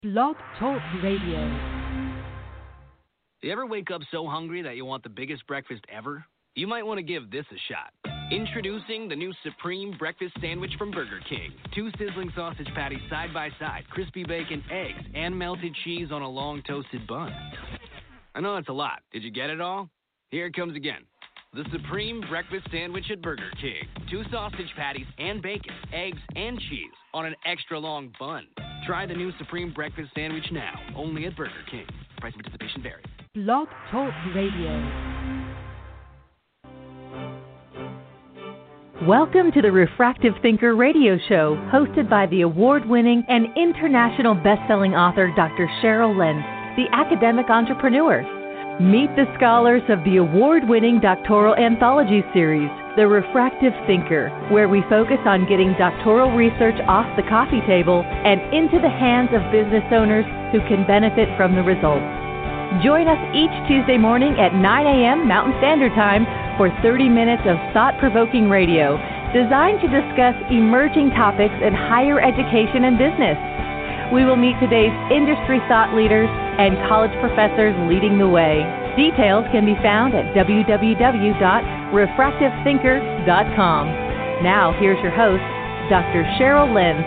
Blog Talk Radio. You ever wake up so hungry that you want the biggest breakfast ever? You might want to give this a shot. Introducing the new Supreme Breakfast Sandwich from Burger King. 2 sizzling sausage patties side by side, crispy bacon, eggs, and melted cheese on a long toasted bun. I know that's a lot. Did you get it all? Here it comes again. The Supreme Breakfast Sandwich at Burger King. 2 sausage patties and bacon, eggs, and cheese on an extra long bun. Try the new Supreme Breakfast Sandwich now, only at Burger King. Price and participation vary. Blog Talk Radio. Welcome to the Refractive Thinker radio show, hosted by the award-winning and international best-selling author Dr. Cheryl Lentz, the academic entrepreneur. Meet the scholars of the award-winning doctoral anthology series, The Refractive Thinker, where we focus on getting doctoral research off the coffee table and into the hands of business owners who can benefit from the results. Join us each Tuesday morning at 9 a.m. Mountain Standard Time for 30 minutes of thought-provoking radio designed to discuss emerging topics in higher education and business. We will meet today's industry thought leaders and college professors leading the way. Details can be found at www.refractivethinker.com. Now, here's your host, Dr. Cheryl Lentz.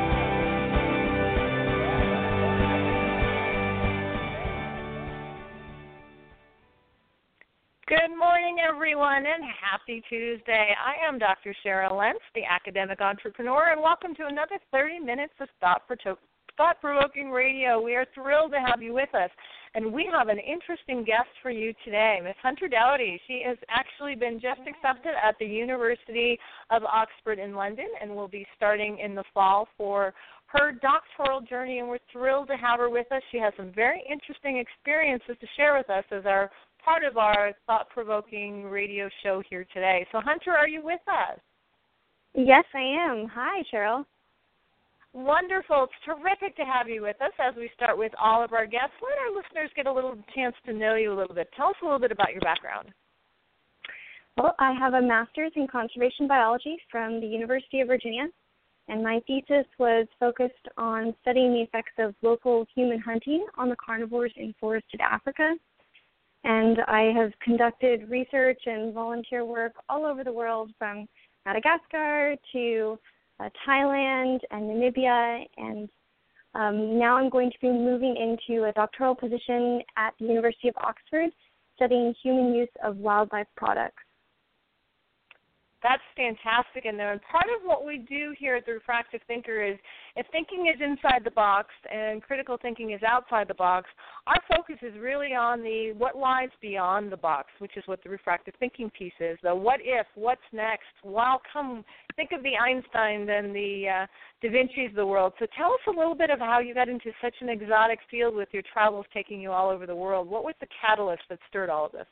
Good morning, everyone, and happy Tuesday. I am Dr. Cheryl Lentz, the academic entrepreneur, and welcome to another 30 minutes of thought-provoking radio. We are thrilled to have you with us, and we have an interesting guest for you today, Ms. Hunter Dowdy. She has actually been just accepted at the University of Oxford in London and will be starting in the fall for her doctoral journey, and we're thrilled to have her with us. She has some very interesting experiences to share with us as our part of our thought-provoking radio show here today. So, Hunter, are you with us? Yes, I am. Hi, Cheryl. Wonderful. It's terrific to have you with us as we start with all of our guests. Let our listeners get a little chance to know you a little bit. Tell us a little bit about your background. Well, I have a master's in conservation biology from the University of Virginia, and my thesis was focused on studying the effects of local human hunting on the carnivores in forested Africa. And I have conducted research and volunteer work all over the world, from Madagascar to Thailand and Namibia, and now I'm going to be moving into a doctoral position at the University of Oxford studying human use of wildlife products. That's fantastic. And part of what we do here at the Refractive Thinker is, if thinking is inside the box and critical thinking is outside the box, our focus is really on the what lies beyond the box, which is what the refractive thinking piece is. The what if, what's next, think of the Einsteins and the Da Vinci's of the world. So tell us a little bit of how you got into such an exotic field with your travels taking you all over the world. What was the catalyst that stirred all of this?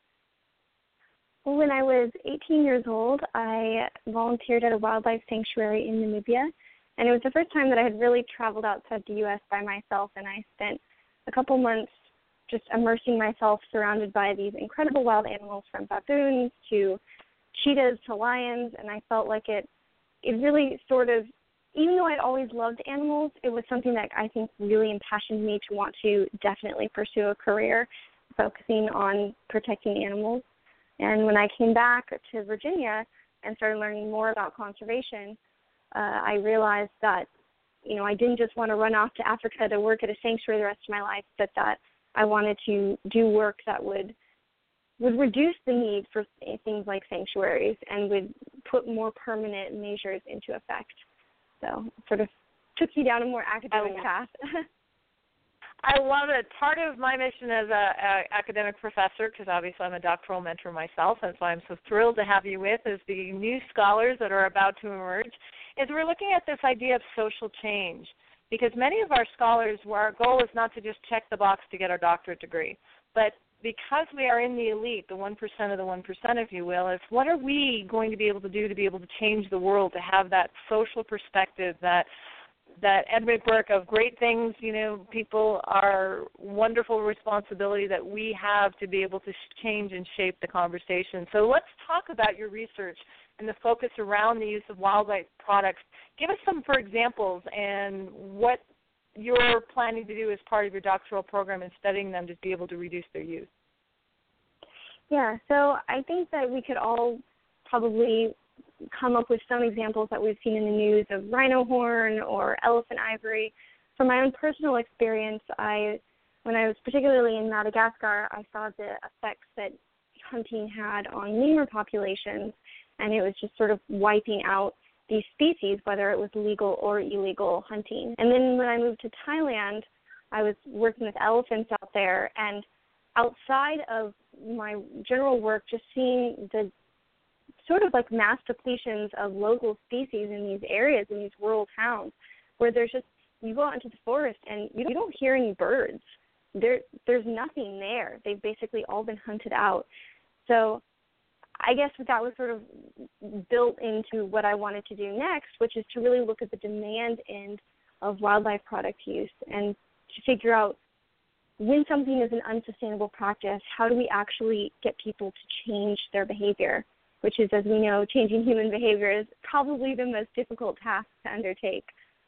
When I was 18 years old, I volunteered at a wildlife sanctuary in Namibia, and it was the first time that I had really traveled outside the U.S. by myself, and I spent a couple months just immersing myself surrounded by these incredible wild animals, from baboons to cheetahs to lions, and I felt like it really sort of, even though I'd always loved animals, it was something that I think really impassioned me to want to definitely pursue a career focusing on protecting animals. And when I came back to Virginia and started learning more about conservation, I realized that, I didn't just want to run off to Africa to work at a sanctuary the rest of my life, but that I wanted to do work that would reduce the need for things like sanctuaries and would put more permanent measures into effect. So it sort of took you down a more academic path. I love it. Part of my mission as an academic professor, because obviously I'm a doctoral mentor myself, and so I'm so thrilled to have you with as the new scholars that are about to emerge, is we're looking at this idea of social change. Because many of our scholars, our goal is not to just check the box to get our doctorate degree, but because we are in the elite, the 1% of the 1%, if you will, is what are we going to be able to do to be able to change the world, to have that social perspective, that Edmund Burke of great things, people are wonderful responsibility that we have to be able to change and shape the conversation. So let's talk about your research and the focus around the use of wildlife products. Give us some, for examples, and what you're planning to do as part of your doctoral program in studying them to be able to reduce their use? Yeah, so I think that we could all probably come up with some examples that we've seen in the news of rhino horn or elephant ivory. From my own personal experience, when I was particularly in Madagascar, I saw the effects that hunting had on lemur populations, and it was just sort of wiping out these species, whether it was legal or illegal hunting. And then when I moved to Thailand, I was working with elephants out there, and outside of my general work, just seeing the sort of like mass depletions of local species in these areas, in these rural towns, where there's just, you go out into the forest and you don't hear any birds. There's nothing there. They've basically all been hunted out. So I guess that was sort of built into what I wanted to do next, which is to really look at the demand end of wildlife product use and to figure out when something is an unsustainable practice, how do we actually get people to change their behavior, which is, as we know, changing human behavior is probably the most difficult task to undertake.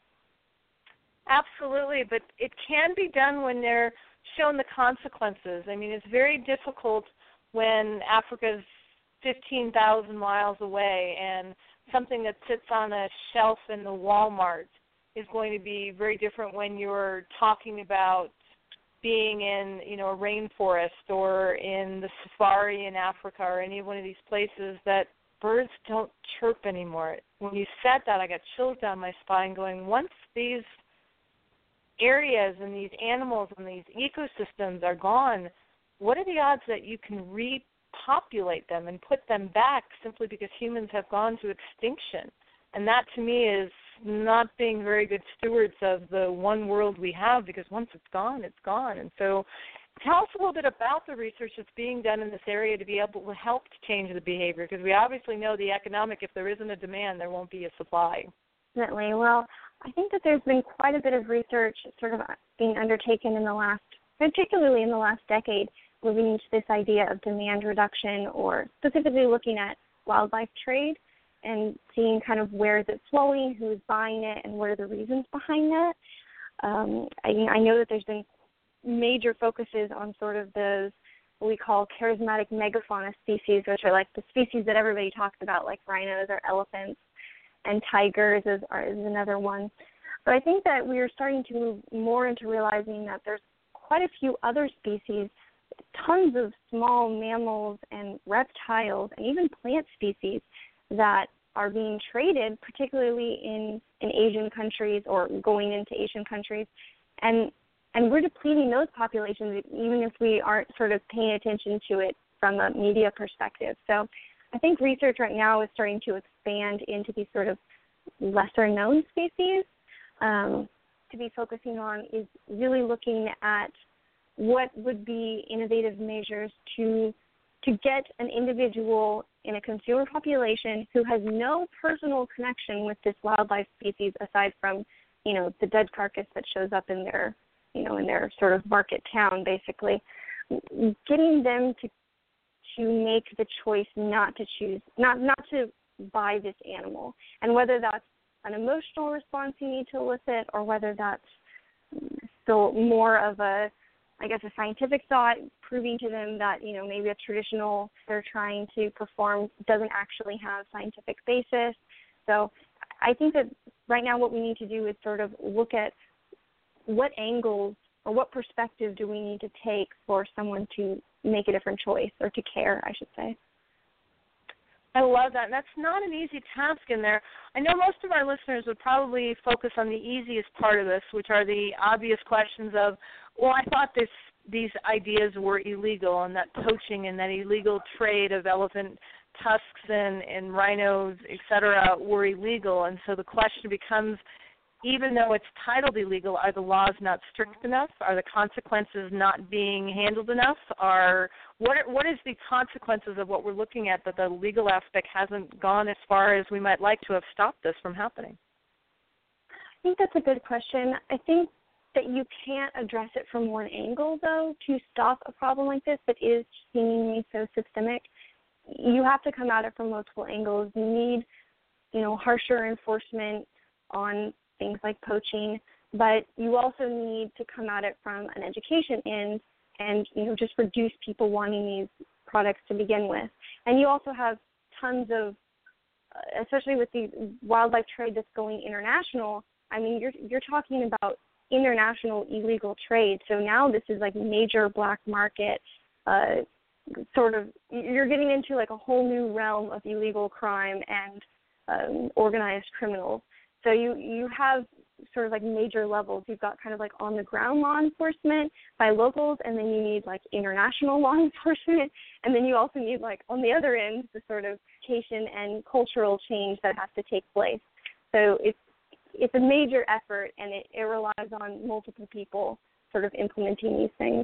Absolutely, but it can be done when they're shown the consequences. I mean, it's very difficult when Africa's 15,000 miles away and something that sits on a shelf in the Walmart is going to be very different when you're talking about being in, a rainforest or in the safari in Africa or any one of these places that birds don't chirp anymore. When you said that, I got chills down my spine going, once these areas and these animals and these ecosystems are gone, what are the odds that you can repopulate them and put them back simply because humans have gone to extinction? And that, to me, is not being very good stewards of the one world we have, because once it's gone, it's gone. And so tell us a little bit about the research that's being done in this area to be able to help to change the behavior, because we obviously know the economic, if there isn't a demand, there won't be a supply. Definitely. Well, I think that there's been quite a bit of research sort of being undertaken particularly in the last decade, moving into this idea of demand reduction, or specifically looking at wildlife trade and seeing kind of where is it flowing, who's buying it, and what are the reasons behind that. I know that there's been major focuses on sort of those what we call charismatic megafauna species, which are like the species that everybody talks about, like rhinos or elephants, and tigers is another one. But I think that we are starting to move more into realizing that there's quite a few other species, tons of small mammals and reptiles and even plant species that are being traded, particularly in Asian countries or going into Asian countries. And we're depleting those populations even if we aren't sort of paying attention to it from a media perspective. So I think research right now is starting to expand into these sort of lesser-known species. To be focusing on is really looking at what would be innovative measures to get an individual in a consumer population who has no personal connection with this wildlife species aside from, the dead carcass that shows up in their, in their sort of market town, basically, getting them to make the choice not to choose, not to buy this animal. And whether that's an emotional response you need to elicit or whether that's still more of a scientific thought, proving to them that, maybe a traditional they're trying to perform doesn't actually have scientific basis. So I think that right now what we need to do is sort of look at what angles or what perspective do we need to take for someone to make a different choice, or to care, I should say. I love that. And that's not an easy task in there. I know most of our listeners would probably focus on the easiest part of this, which are the obvious questions of, well, I thought these ideas were illegal, and that poaching and that illegal trade of elephant tusks and rhinos, et cetera, were illegal. And so the question becomes, even though it's titled illegal, are the laws not strict enough? Are the consequences not being handled enough? What is the consequences of what we're looking at, that the legal aspect hasn't gone as far as we might like to have stopped this from happening? I think that's a good question. I think that you can't address it from one angle, though, to stop a problem like this that is seemingly so systemic. You have to come at it from multiple angles. You need, harsher enforcement on things like poaching. but you also need to come at it from an education end and, just reduce people wanting these products to begin with. And you also have tons of, especially with the wildlife trade that's going international, I mean, you're talking about international illegal trade. So now this is like major black market, sort of, you're getting into like a whole new realm of illegal crime and organized criminals. So you have sort of like major levels. You've got kind of like on the ground law enforcement by locals, and then you need like international law enforcement, and then you also need like on the other end the sort of education and cultural change that has to take place. So it's a major effort, and it relies on multiple people sort of implementing these things.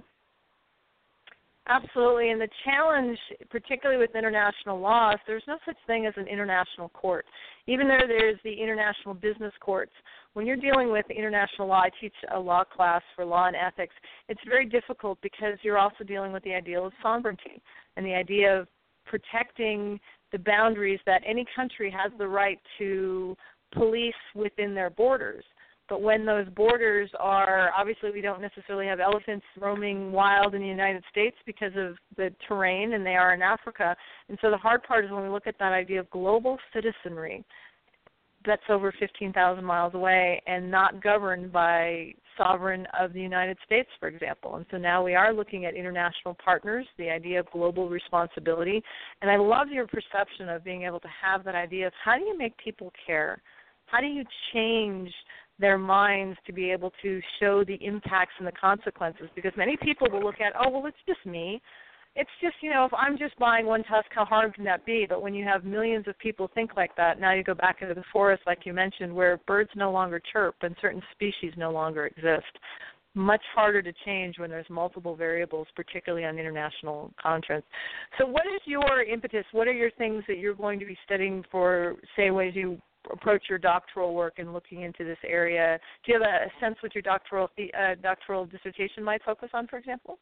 Absolutely, and the challenge, particularly with international laws, there's no such thing as an international court. Even though there's the international business courts, when you're dealing with international law, I teach a law class for law and ethics, it's very difficult because you're also dealing with the idea of sovereignty and the idea of protecting the boundaries that any country has the right to police within their borders. But when those borders are, obviously we don't necessarily have elephants roaming wild in the United States because of the terrain, and they are in Africa. And so the hard part is when we look at that idea of global citizenry that's over 15,000 miles away and not governed by sovereign of the United States, for example. And so now we are looking at international partners, the idea of global responsibility. And I love your perception of being able to have that idea of how do you make people care? How do you change their minds to be able to show the impacts and the consequences? Because many people will look at, oh, well, it's just me. It's just, if I'm just buying one tusk, how hard can that be? But when you have millions of people think like that, now you go back into the forest, like you mentioned, where birds no longer chirp and certain species no longer exist. Much harder to change when there's multiple variables, particularly on international contracts. So what is your impetus? What are your things that you're going to be studying for, say, ways you approach your doctoral work and looking into this area? Do you have a sense what your doctoral dissertation might focus on, for example?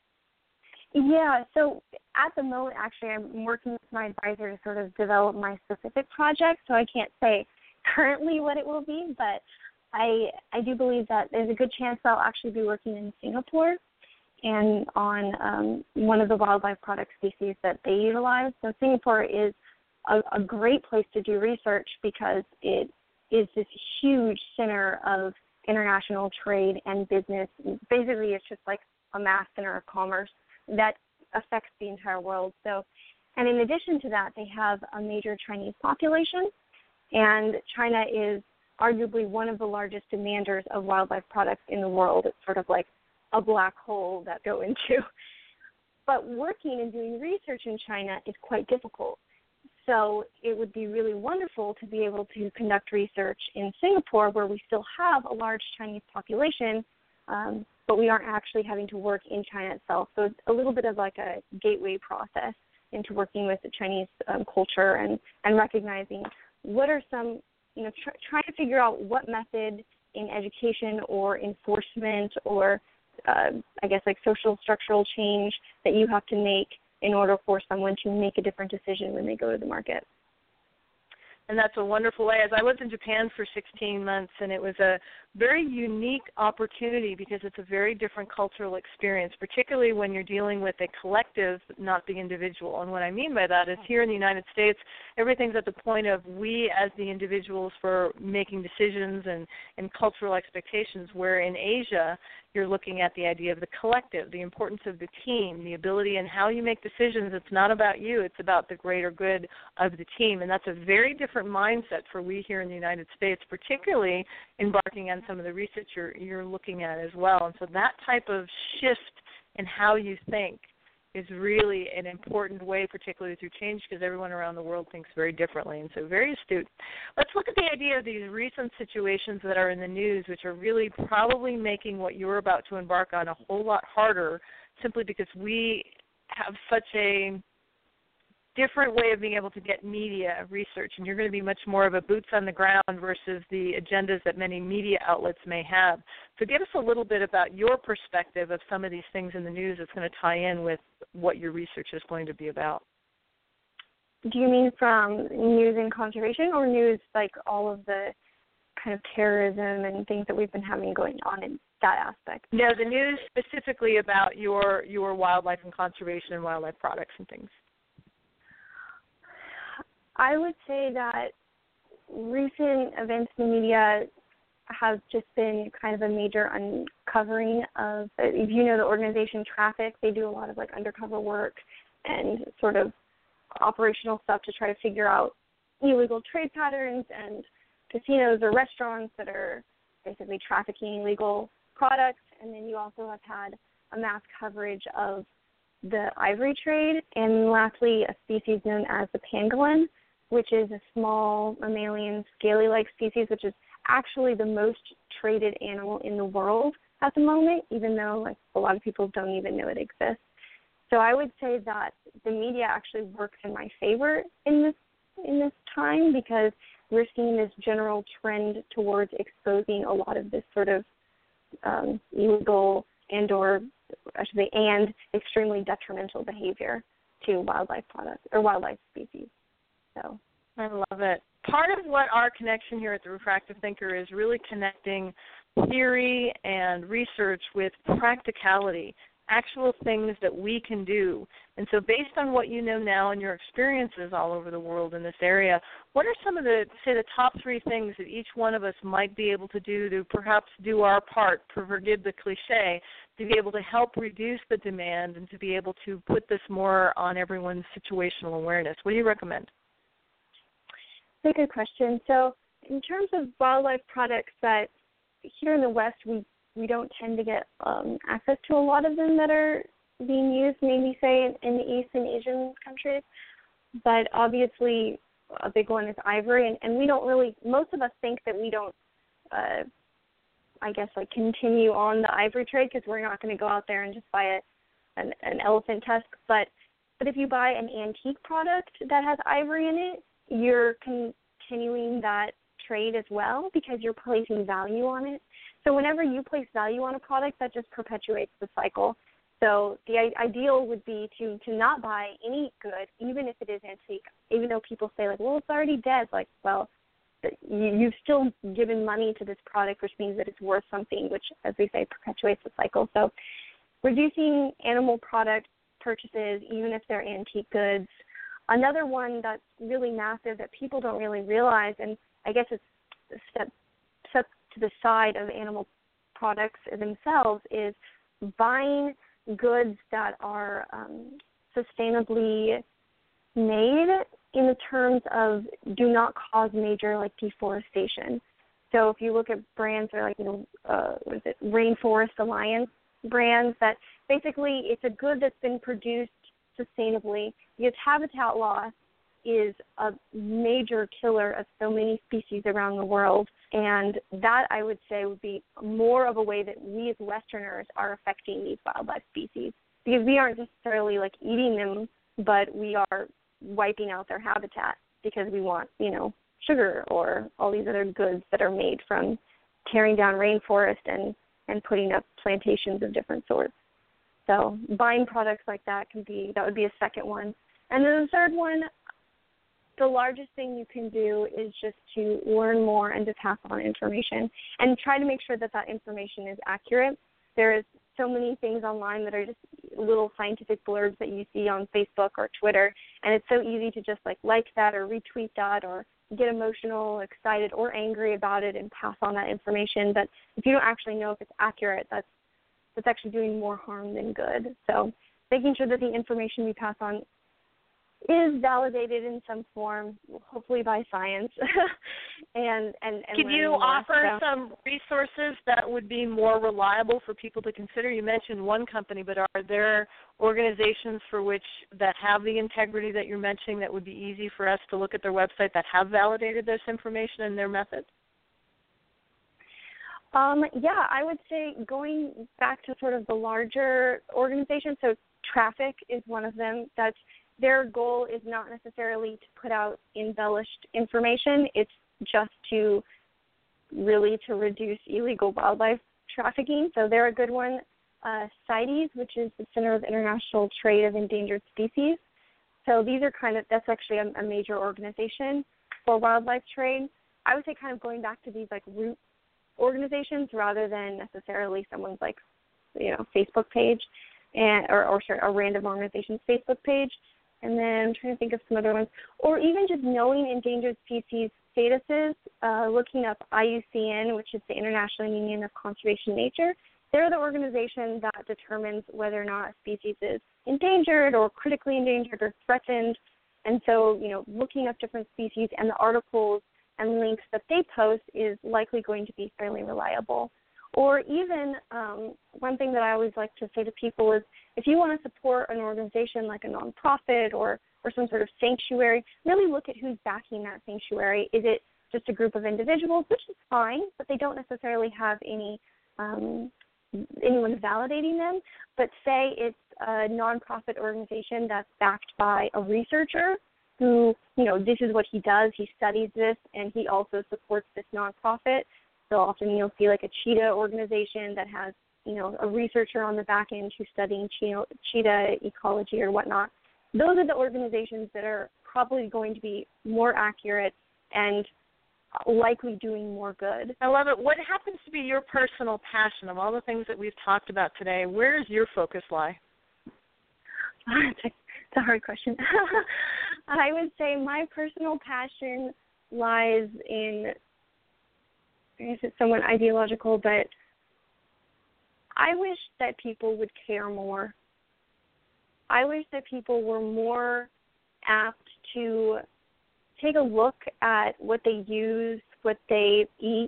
Yeah, so at the moment, actually, I'm working with my advisor to sort of develop my specific project, so I can't say currently what it will be, but I do believe that there's a good chance I'll actually be working in Singapore and on one of the wildlife product species that they utilize. So Singapore is a great place to do research because it is this huge center of international trade and business. Basically, it's just like a mass center of commerce that affects the entire world. So, and in addition to that, they have a major Chinese population, and China is arguably one of the largest demanders of wildlife products in the world. It's sort of like a black hole that go into. But working and doing research in China is quite difficult. So it would be really wonderful to be able to conduct research in Singapore, where we still have a large Chinese population, but we aren't actually having to work in China itself. So it's a little bit of like a gateway process into working with the Chinese culture and recognizing what are some, trying to figure out what method in education or enforcement or I guess like social structural change that you have to make in order for someone to make a different decision when they go to the market. And that's a wonderful way. As I was in Japan for 16 months, and it was a very unique opportunity because it's a very different cultural experience, particularly when you're dealing with a collective, not the individual. And what I mean by that is here in the United States, everything's at the point of we as the individuals for making decisions and cultural expectations, where in Asia, you're looking at the idea of the collective, the importance of the team, the ability and how you make decisions. It's not about you. It's about the greater good of the team. And that's a very different mindset for we here in the United States, particularly embarking on some of the research you're looking at as well. And so that type of shift in how you think is really an important way, particularly through change, because everyone around the world thinks very differently, and so very astute. Let's look at the idea of these recent situations that are in the news, which are really probably making what you're about to embark on a whole lot harder, simply because we have such a different way of being able to get media research, and you're going to be much more of a boots on the ground versus the agendas that many media outlets may have. So give us a little bit about your perspective of some of these things in the news that's going to tie in with what your research is going to be about. Do you mean from news and conservation, or news like all of the kind of terrorism and things that we've been having going on in that aspect. No, the news specifically about your wildlife and conservation and wildlife products and things. I would say that recent events in the media have just been kind of a major uncovering of, if you know the organization Traffic, they do a lot of like undercover work and sort of operational stuff to try to figure out illegal trade patterns and casinos or restaurants that are basically trafficking illegal products. And then you also have had a mass coverage of the ivory trade, and lastly a species known as the pangolin, which is a small mammalian scaly-like species, which is actually the most traded animal in the world at the moment, even though like a lot of people don't even know it exists. So I would say that the media actually works in my favor in this time, because we're seeing this general trend towards exposing a lot of this sort of illegal and extremely detrimental behavior to wildlife products or wildlife species. So I love it. Part of what our connection here at the Refractive Thinker is really connecting theory and research with practicality, actual things that we can do. And so based on what you know now and your experiences all over the world in this area, what are some of the top 3 things that each one of us might be able to do to perhaps do our part, forgive the cliche, to be able to help reduce the demand and to be able to put this more on everyone's situational awareness? What do you recommend? That's a good question. So in terms of wildlife products that here in the West we don't tend to get access to a lot of them that are being used, maybe say in the East and Asian countries. But obviously a big one is ivory, and we don't really, most of us think that we don't, continue on the ivory trade because we're not going to go out there and just buy an elephant tusk. But if you buy an antique product that has ivory in it, you're continuing that trade as well because you're placing value on it. So whenever you place value on a product, that just perpetuates the cycle. So the ideal would be to not buy any good, even if it is antique, even though people say, like, well, it's already dead. Like, well, you've still given money to this product, which means that it's worth something, which, as we say, perpetuates the cycle. So reducing animal product purchases, even if they're antique goods. Another one that's really massive that people don't really realize, and I guess it's a step to the side of animal products themselves, is buying goods that are sustainably made in the terms of do not cause major like deforestation. So if you look at brands that are like Rainforest Alliance brands, that basically it's a good that's been produced sustainably, because habitat loss is a major killer of so many species around the world. And that, I would say, would be more of a way that we as Westerners are affecting these wildlife species, because we aren't necessarily like eating them, but we are wiping out their habitat because we want, sugar or all these other goods that are made from tearing down rainforest and putting up plantations of different sorts. So buying products like that would be a second one. And then the third one, the largest thing you can do is just to learn more and to pass on information and try to make sure that that information is accurate. There is so many things online that are just little scientific blurbs that you see on Facebook or Twitter, and it's so easy to just like that or retweet that or get emotional, excited, or angry about it and pass on that information. But if you don't actually know if it's accurate, that's actually doing more harm than good. So making sure that the information we pass on is validated in some form, hopefully by science. and Can you offer some resources that would be more reliable for people to consider? You mentioned one company, but are there organizations that have the integrity that you're mentioning that would be easy for us to look at their website that have validated this information and their methods? I would say going back to sort of the larger organizations, so Traffic is one of them. That's their goal is not necessarily to put out embellished information. It's just to reduce illegal wildlife trafficking. So they're a good one. CITES, which is the Center of International Trade of Endangered Species. So these are that's actually a major organization for wildlife trade. I would say kind of going back to these like root organizations rather than necessarily someone's like, Facebook page or a random organization's Facebook page. And then I'm trying to think of some other ones. Or even just knowing endangered species statuses, looking up IUCN, which is the International Union of Conservation Nature. They're the organization that determines whether or not a species is endangered or critically endangered or threatened. And so, looking up different species and the articles and links that they post is likely going to be fairly reliable. Or even one thing that I always like to say to people is if you want to support an organization like a nonprofit or some sort of sanctuary, really look at who's backing that sanctuary. Is it just a group of individuals, which is fine, but they don't necessarily have anyone validating them. But say it's a nonprofit organization that's backed by a researcher who, this is what he does. He studies this, and he also supports this nonprofit. So often you'll see like a cheetah organization that has, a researcher on the back end who's studying cheetah ecology or whatnot. Those are the organizations that are probably going to be more accurate and likely doing more good. I love it. What happens to be your personal passion of all the things that we've talked about today? Where does your focus lie? It's a hard question. I would say my personal passion lies in, I guess it's somewhat ideological, but I wish that people would care more. I wish that people were more apt to take a look at what they use, what they eat,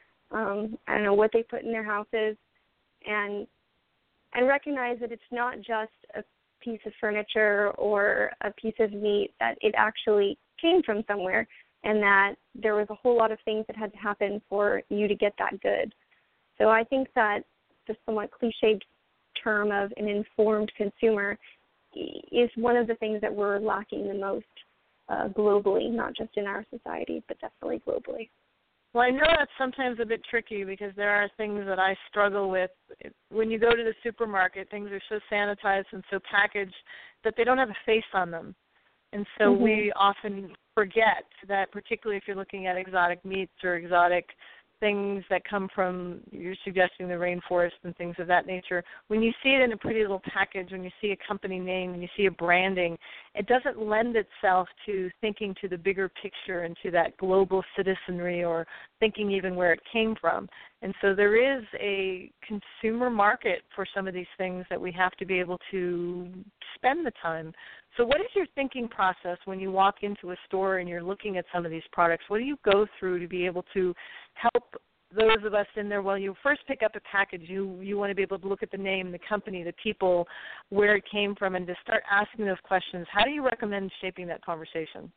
what they put in their houses, and recognize that it's not just a piece of furniture or a piece of meat, that it actually came from somewhere, and that there was a whole lot of things that had to happen for you to get that good. So I think that the somewhat cliched term of an informed consumer is one of the things that we're lacking the most globally, not just in our society, but definitely globally. Well, I know that's sometimes a bit tricky because there are things that I struggle with. When you go to the supermarket, things are so sanitized and so packaged that they don't have a face on them. And so we often forget that, particularly if you're looking at exotic meats or exotic things that come from, you're suggesting the rainforest and things of that nature, when you see it in a pretty little package, when you see a company name, when you see a branding, it doesn't lend itself to thinking to the bigger picture and to that global citizenry or thinking even where it came from. And so there is a consumer market for some of these things that we have to be able to spend the time. So what is your thinking process when you walk into a store and you're looking at some of these products? What do you go through to be able to help those of us in there? Well, you first pick up a package. You want to be able to look at the name, the company, the people, where it came from, and to start asking those questions. How do you recommend shaping that conversation?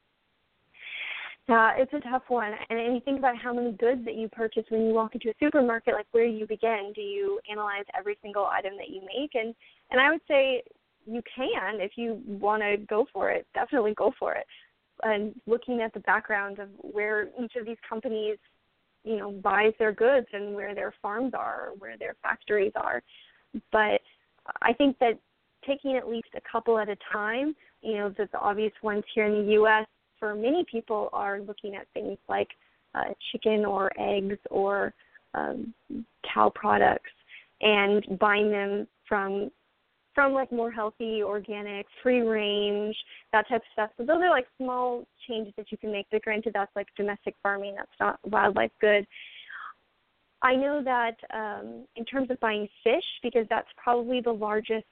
It's a tough one. And you think about how many goods that you purchase when you walk into a supermarket, like where do you begin? Do you analyze every single item that you make? And I would say you can if you want to go for it. Definitely go for it. And looking at the background of where each of these companies, buys their goods and where their farms are, where their factories are. But I think that taking at least a couple at a time, the obvious ones here in the U.S. for many people are looking at things like chicken or eggs or cow products and buying them from like more healthy, organic, free range, that type of stuff. So those are like small changes that you can make. But granted, that's like domestic farming. That's not wildlife good. I know that in terms of buying fish, because that's probably the largest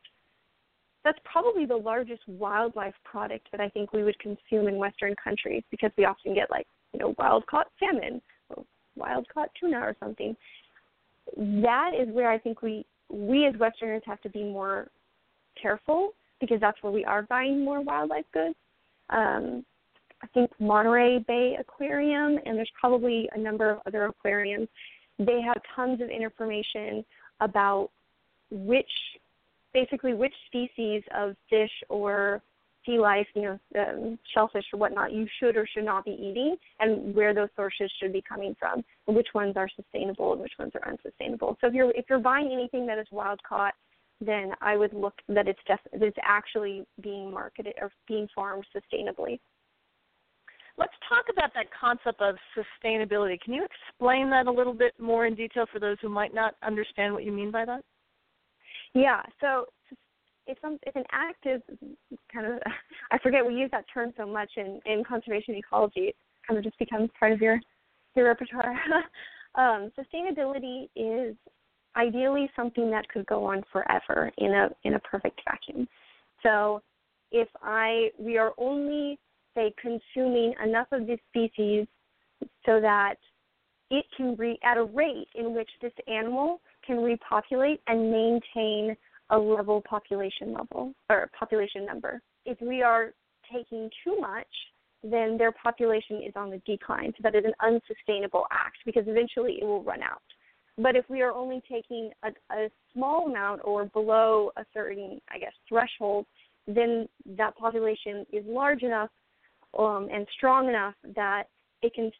wildlife product that I think we would consume in Western countries, because we often get wild-caught salmon or wild-caught tuna or something. That is where I think we as Westerners have to be more careful, because that's where we are buying more wildlife goods. I think Monterey Bay Aquarium, and there's probably a number of other aquariums, they have tons of information about which species of fish or sea life, shellfish or whatnot, you should or should not be eating, and where those sources should be coming from, and which ones are sustainable and which ones are unsustainable. So if you're buying anything that is wild caught, then I would look that it's actually being marketed or being farmed sustainably. let's talk about that concept of sustainability. Can you explain that a little bit more in detail for those who might not understand what you mean by that? Yeah, so it's an active kind of, I forget we use that term so much in conservation ecology. It kind of just becomes part of your repertoire. Sustainability is ideally something that could go on forever in a perfect vacuum. So if we are only, say, consuming enough of this species so that it can at a rate in which this animal can repopulate and maintain a level population number. If we are taking too much, then their population is on the decline. So that is an unsustainable act because eventually it will run out. But if we are only taking a small amount or below a certain, threshold, then that population is large enough and strong enough that it can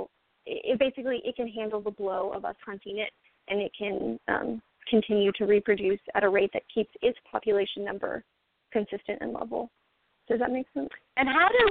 it can handle the blow of us hunting it, and it can continue to reproduce at a rate that keeps its population number consistent and level. Does that make sense? And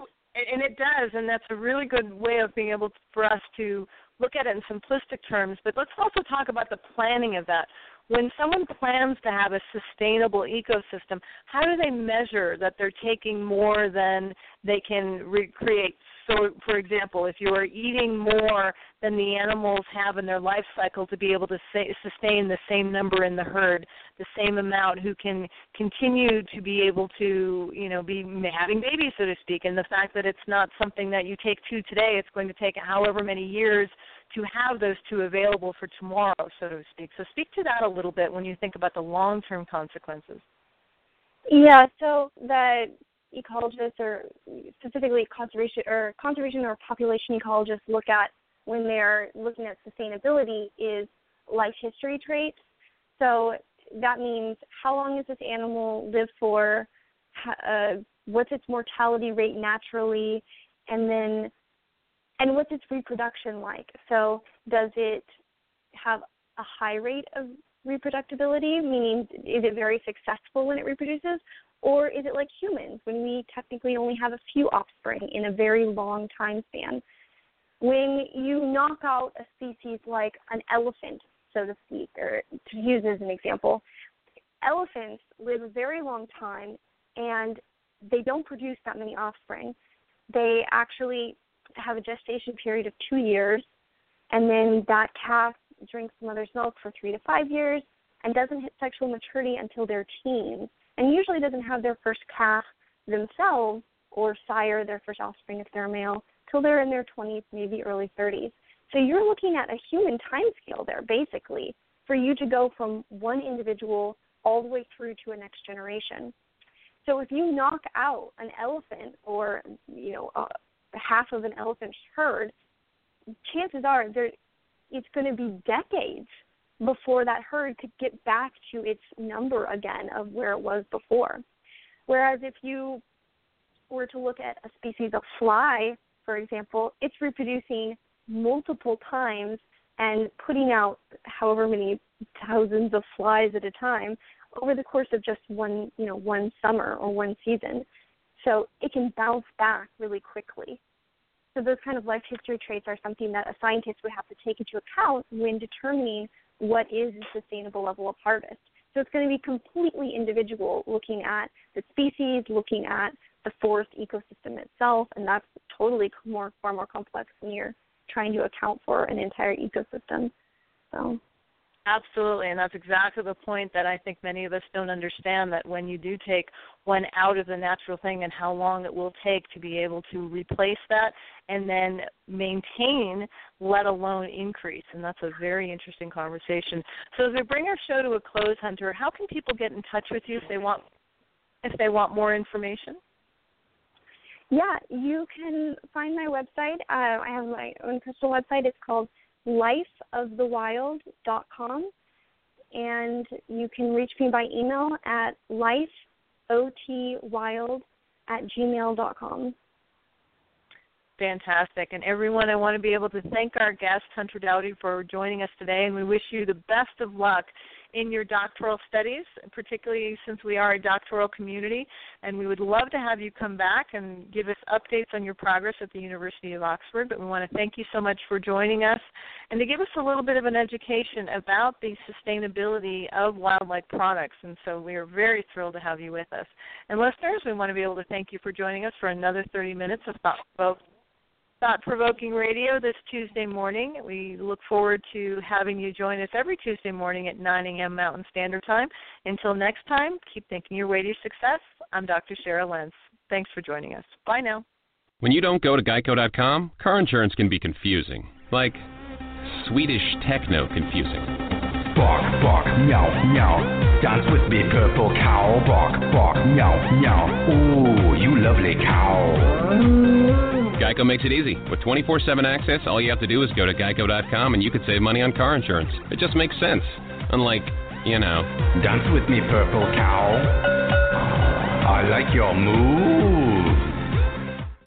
it does, and that's a really good way of being able for us to look at it in simplistic terms. But let's also talk about the planning of that. When someone plans to have a sustainable ecosystem, how do they measure that they're taking more than they can recreate? So, for example, if you are eating more than the animals have in their life cycle to be able to sustain the same number in the herd, the same amount who can continue to be able to, be having babies, so to speak, and the fact that it's not something that you take two today, it's going to take however many years to have those two available for tomorrow, so to speak. So speak to that a little bit when you think about the long-term consequences. Yeah, so the ecologists, or specifically conservation or population ecologists, look at when they're looking at sustainability is life history traits. So that means how long has this animal lived for, what's its mortality rate naturally, and what's its reproduction like? So does it have a high rate of reproductibility, meaning is it very successful when it reproduces? Or is it like humans, when we technically only have a few offspring in a very long time span? When you knock out a species like an elephant, so to speak, or to use as an example, elephants live a very long time and they don't produce that many offspring. They actually have a gestation period of 2 years, and then that calf drinks the mother's milk for 3 to 5 years and doesn't hit sexual maturity until they're teens, and usually doesn't have their first calf themselves or sire their first offspring if they're a male till they're in their 20s, maybe early 30s. So you're looking at a human time scale there, basically, for you to go from one individual all the way through to a next generation. So if you knock out an elephant or, half of an elephant herd, chances are it's going to be decades before that herd could get back to its number again of where it was before. Whereas if you were to look at a species of fly, for example, it's reproducing multiple times and putting out however many thousands of flies at a time over the course of just one summer or one season. So it can bounce back really quickly. So those kind of life history traits are something that a scientist would have to take into account when determining what is a sustainable level of harvest. So it's going to be completely individual, looking at the species, looking at the forest ecosystem itself, and that's totally far more complex when you're trying to account for an entire ecosystem. So. Absolutely, and that's exactly the point that I think many of us don't understand, that when you do take one out of the natural thing and how long it will take to be able to replace that and then maintain, let alone increase. And that's a very interesting conversation. So as we bring our show to a close, Hunter, how can people get in touch with you if they want more information? Yeah, you can find my website. I have my own personal website. It's called lifeofthewild.com, and you can reach me by email at lifeotwild@gmail.com. Fantastic. And everyone, I want to be able to thank our guest, Hunter Dowdy, for joining us today, and we wish you the best of luck in your doctoral studies, particularly since we are a doctoral community, and we would love to have you come back and give us updates on your progress at the University of Oxford. But we want to thank you so much for joining us and to give us a little bit of an education about the sustainability of wildlife products. And so we are very thrilled to have you with us. And listeners, we want to be able to thank you for joining us for another 30 minutes of Thought-Provoking Radio this Tuesday morning. We look forward to having you join us every Tuesday morning at 9 a.m. Mountain Standard Time. Until next time, keep thinking your way to success. I'm Dr. Cheryl Lentz. Thanks for joining us. Bye now. When you don't go to Geico.com, car insurance can be confusing. Like Swedish techno confusing. Bark, bark, meow, meow. Dance with me, purple cow. Bark, bark, meow, meow. Ooh, you lovely cow. Geico makes it easy. With 24/7 access, all you have to do is go to Geico.com and you could save money on car insurance. It just makes sense. Unlike, Dance with me, purple cow. I like your moves.